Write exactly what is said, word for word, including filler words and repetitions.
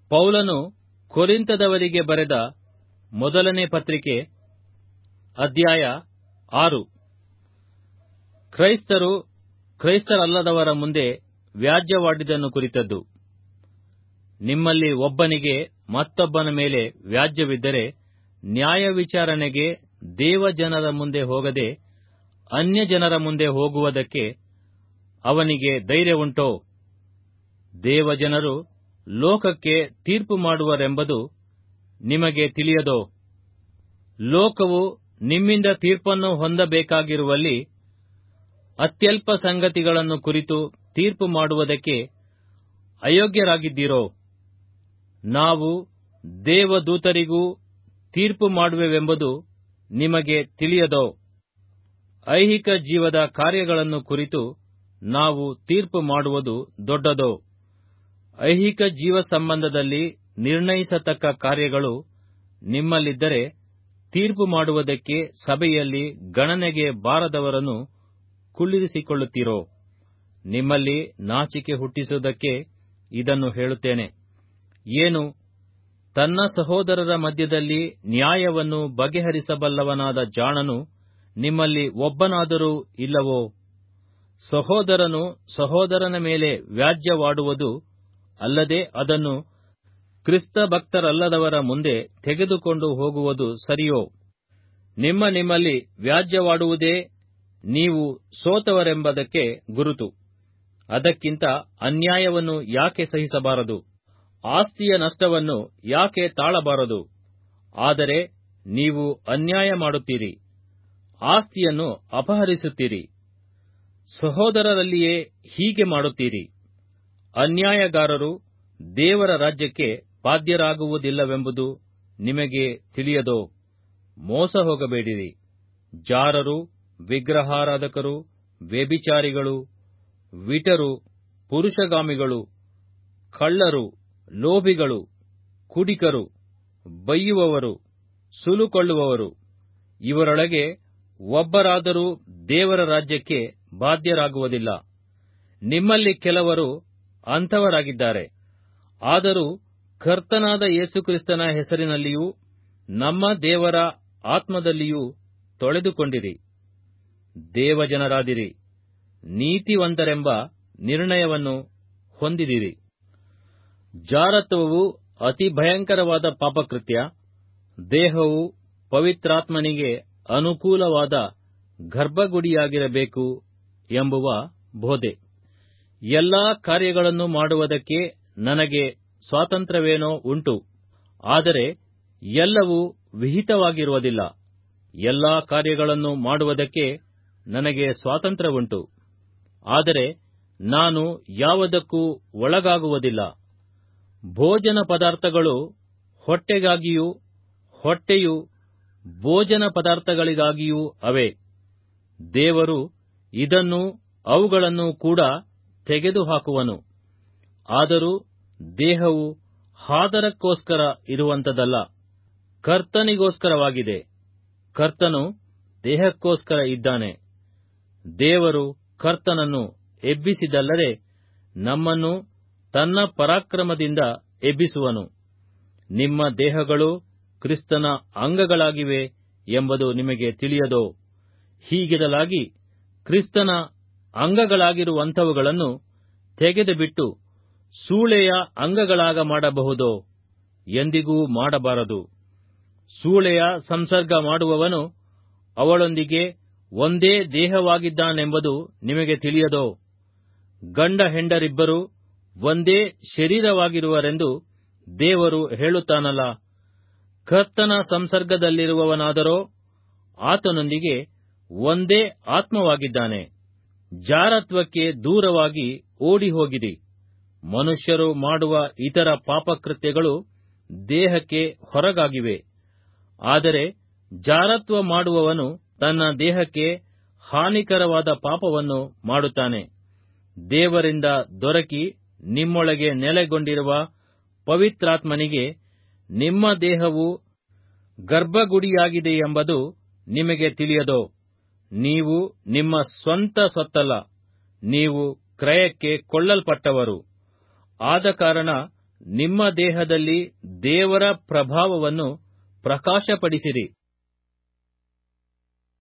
ಪೌಲನು ಕೊರಿಂಥದವರಿಗೆ ಬರೆದ ಮೊದಲನೇ ಪತ್ರಿಕೆ ಅಧ್ಯಾಯ ಆರು. ಕ್ರೈಸ್ತರು ಕ್ರೈಸ್ತರಲ್ಲದವರ ಮುಂದೆ ವ್ಯಾಜ್ಯವಾಡಿದ್ದನ್ನು ಕುರಿತದ್ದು. ನಿಮ್ಮಲ್ಲಿ ಒಬ್ಬನಿಗೆ ಮತ್ತೊಬ್ಬನ ಮೇಲೆ ವ್ಯಾಜ್ಯವಿದ್ದರೆ ನ್ಯಾಯ ವಿಚಾರಣೆಗೆ ದೇವಜನರ ಮುಂದೆ ಹೋಗದೆ ಅನ್ಯಜನರ ಮುಂದೆ ಹೋಗುವುದಕ್ಕೆ ಅವನಿಗೆ ಧೈರ್ಯವುಂಟೋ? ದೇವಜನರು ಲೋಕಕ್ಕೆ ತೀರ್ಪು ಮಾಡುವರೆಂಬುದು ನಿಮಗೆ ತಿಳಿಯದೋ? ಲೋಕವು ನಿಮ್ಮಿಂದ ತೀರ್ಪನ್ನು ಹೊಂದಬೇಕಾಗಿರುವಲ್ಲಿ ಅತ್ಯಲ್ಪ ಸಂಗತಿಗಳನ್ನು ಕುರಿತು ತೀರ್ಪು ಮಾಡುವುದಕ್ಕೆ ಅಯೋಗ್ಯರಾಗಿದ್ದೀರೋ? ನಾವು ದೇವದೂತರಿಗೂ ತೀರ್ಪು ಮಾಡುವೆವೆಂಬುದು ನಿಮಗೆ ತಿಳಿಯದೋ? ಐಹಿಕ ಜೀವದ ಕಾರ್ಯಗಳನ್ನು ಕುರಿತು ನಾವು ತೀರ್ಪು ಮಾಡುವುದು ದೊಡ್ಡದೋ? ಐಹಿಕ ಜೀವ ಸಂಬಂಧದಲ್ಲಿ ನಿರ್ಣಯಿಸತಕ್ಕ ಕಾರ್ಯಗಳು ನಿಮ್ಮಲ್ಲಿದ್ದರೆ ತೀರ್ಪು ಮಾಡುವುದಕ್ಕೆ ಸಭೆಯಲ್ಲಿ ಗಣನೆಗೆ ಬಾರದವರನ್ನು ಕುಳ್ಳಿರಿಸಿಕೊಳ್ಳುತ್ತೀರೋ? ನಿಮ್ಮಲ್ಲಿ ನಾಚಿಕೆ ಹುಟ್ಟಿಸುವುದಕ್ಕೆ ಇದನ್ನು ಹೇಳುತ್ತೇನೆ. ಏನು, ತನ್ನ ಸಹೋದರರ ಮಧ್ಯದಲ್ಲಿ ನ್ಯಾಯವನ್ನು ಬಗೆಹರಿಸಬಲ್ಲವನಾದ ಜಾಣನು ನಿಮ್ಮಲ್ಲಿ ಒಬ್ಬನಾದರೂ ಇಲ್ಲವೋ? ಸಹೋದರನು ಸಹೋದರನ ಮೇಲೆ ವ್ಯಾಜ್ಯವಾಡುವುದು ಅಲ್ಲದೆ ಅದನ್ನು ಕ್ರಿಸ್ತ ಭಕ್ತರಲ್ಲದವರ ಮುಂದೆ ತೆಗೆದುಕೊಂಡು ಹೋಗುವುದು ಸರಿಯೋ? ನಿಮ್ಮ ನಿಮ್ಮಲ್ಲಿ ವ್ಯಾಜ್ಯವಾಡುವುದೇ ನೀವು ಸೋತವರೆಂಬುದಕ್ಕೆ ಗುರುತು. ಅದಕ್ಕಿಂತ ಅನ್ಯಾಯವನ್ನು ಯಾಕೆ ಸಹಿಸಬಾರದು? ಆಸ್ತಿಯ ನಷ್ಟವನ್ನು ಯಾಕೆ ತಾಳಬಾರದು? ಆದರೆ ನೀವು ಅನ್ಯಾಯ ಮಾಡುತ್ತೀರಿ, ಆಸ್ತಿಯನ್ನು ಅಪಹರಿಸುತ್ತೀರಿ. ಸಹೋದರರಲ್ಲಿಯೇ ಹೀಗೆ ಮಾಡುತ್ತೀರಿ. ಅನ್ಯಾಯಗಾರರು ದೇವರ ರಾಜ್ಯಕ್ಕೆ ಬಾಧ್ಯರಾಗುವುದಿಲ್ಲವೆಂಬುದು ನಿಮಗೆ ತಿಳಿಯದೋ? ಮೋಸ ಹೋಗಬೇಡಿರಿ. ಜಾರರು, ವಿಗ್ರಹಾರಾಧಕರು, ವ್ಯಭಿಚಾರಿಗಳು, ವಿಟರು, ಪುರುಷಗಾಮಿಗಳು, ಕಳ್ಳರು, ಲೋಭಿಗಳು, ಕುಡಿಕರು, ಬೈಯುವವರು, ಸುಲುಕೊಳ್ಳುವವರು, ಇವರೊಳಗೆ ಒಬ್ಬರಾದರೂ ದೇವರ ರಾಜ್ಯಕ್ಕೆ ಬಾಧ್ಯರಾಗುವುದಿಲ್ಲ. ನಿಮ್ಮಲ್ಲಿ ಕೆಲವರು ಅಂಥವರಾಗಿದ್ದಾರೆ. ಆದರೂ ಕರ್ತನಾದ ಯೇಸುಕ್ರಿಸ್ತನ ಹೆಸರಿನಲ್ಲಿಯೂ ನಮ್ಮ ದೇವರ ಆತ್ಮದಲ್ಲಿಯೂ ತೊಳೆದುಕೊಂಡಿರಿ. ದೇವಜನರಾದಿರಿ, ನೀತಿವಂತರೆಂಬ ನಿರ್ಣಯವನ್ನು ಹೊಂದಿದಿರಿ. ಜಾರತ್ವವು ಅತಿ ಭಯಂಕರವಾದ ಪಾಪಕೃತ್ಯ. ದೇಹವು ಪವಿತ್ರಾತ್ಮನಿಗೆ ಅನುಕೂಲವಾದ ಗರ್ಭಗುಡಿಯಾಗಿರಬೇಕು ಎಂಬುವ ಬೋಧೆ. ಎಲ್ಲಾ ಕಾರ್ಯಗಳನ್ನು ಮಾಡುವುದಕ್ಕೆ ನನಗೆ ಸ್ವಾತಂತ್ರ್ಯವೇನೋ ಉಂಟು, ಆದರೆ ಎಲ್ಲವೂ ವಿಹಿತವಾಗಿರುವುದಿಲ್ಲ. ಎಲ್ಲಾ ಕಾರ್ಯಗಳನ್ನು ಮಾಡುವುದಕ್ಕೆ ನನಗೆ ಸ್ವಾತಂತ್ರ್ಯವುಂಟು, ಆದರೆ ನಾನು ಯಾವುದಕ್ಕೂ ಒಳಗಾಗುವುದಿಲ್ಲ. ಭೋಜನ ಪದಾರ್ಥಗಳು ಹೊಟ್ಟೆಗಾಗಿಯೂ ಹೊಟ್ಟೆಯು ಭೋಜನ ಪದಾರ್ಥಗಳಿಗಾಗಿಯೂ ಅವೆ. ದೇವರು ಇದನ್ನೂ ಅವುಗಳನ್ನು ಕೂಡ ತೆಗೆದುಹಾಕುವನು. ಆದರೂ ದೇಹವು ಹಾದರಕ್ಕೋಸ್ಕರ ಇರುವಂಥದ್ದಲ್ಲ, ಕರ್ತನಿಗೋಸ್ಕರವಾಗಿದೆ. ಕರ್ತನು ದೇಹಕ್ಕೋಸ್ಕರ ಇದ್ದಾನೆ. ದೇವರು ಕರ್ತನನ್ನು ಎಬ್ಬಿಸಿದಲ್ಲದೆ ನಮ್ಮನ್ನು ತನ್ನ ಪರಾಕ್ರಮದಿಂದ ಎಬ್ಬಿಸುವನು. ನಿಮ್ಮ ದೇಹಗಳು ಕ್ರಿಸ್ತನ ಅಂಗಗಳಾಗಿವೆ ಎಂಬುದು ನಿಮಗೆ ತಿಳಿಯದೋ? ಹೀಗಿರಲಾಗಿ ಕ್ರಿಸ್ತನ ಅಂಗಗಳಾಗಿರುವಂಥವುಗಳನ್ನು ತೆಗೆದುಬಿಟ್ಟು ಸೂಳೆಯ ಅಂಗಗಳಾಗ ಮಾಡಬಹುದೋ? ಎಂದಿಗೂ ಮಾಡಬಾರದು. ಸೂಳೆಯ ಸಂಸರ್ಗ ಮಾಡುವವನು ಅವಳೊಂದಿಗೆ ಒಂದೇ ದೇಹವಾಗಿದ್ದಾನೆಂಬುದು ನಿಮಗೆ ತಿಳಿಯದೋ? ಗಂಡ ಹೆಂಡರಿಬ್ಬರು ಒಂದೇ ಶರೀರವಾಗಿರುವರೆಂದು ದೇವರು ಹೇಳುತ್ತಾನಲ್ಲ. ಕರ್ತನ ಸಂಸರ್ಗದಲ್ಲಿರುವವನಾದರೋ ಆತನೊಂದಿಗೆ ಒಂದೇ ಆತ್ಮವಾಗಿದ್ದಾನೆ. ಜಾರತ್ವಕ್ಕೆ ದೂರವಾಗಿ ಓಡಿಹೋಗಿರಿ. ಮನುಷ್ಯರು ಮಾಡುವ ಇತರ ಪಾಪಕೃತ್ಯಗಳು ದೇಹಕ್ಕೆ ಹೊರಗಾಗಿವೆ, ಆದರೆ ಜಾರತ್ವ ಮಾಡುವವನು ತನ್ನ ದೇಹಕ್ಕೆ ಹಾನಿಕರವಾದ ಪಾಪವನ್ನು ಮಾಡುತ್ತಾನೆ. ದೇವರಿಂದ ದೊರಕಿ ನಿಮ್ಮೊಳಗೆ ನೆಲೆಗೊಂಡಿರುವ ಪವಿತ್ರಾತ್ಮನಿಗೆ ನಿಮ್ಮ ದೇಹವು ಗರ್ಭಗುಡಿಯಾಗಿದೆಯೆಂಬುದು ನಿಮಗೆ ತಿಳಿಯದೋ? ನೀವು ನಿಮ್ಮ ಸ್ವಂತ ಸೊತ್ತಲ್ಲ, ನೀವು ಕ್ರಯಕ್ಕೆ ಕೊಳ್ಳಲ್ಪಟ್ಟವರು. ಆದ ಕಾರಣ ನಿಮ್ಮ ದೇಹದಲ್ಲಿ ದೇವರ ಪ್ರಭಾವವನ್ನು ಪ್ರಕಾಶಪಡಿಸಿರಿ.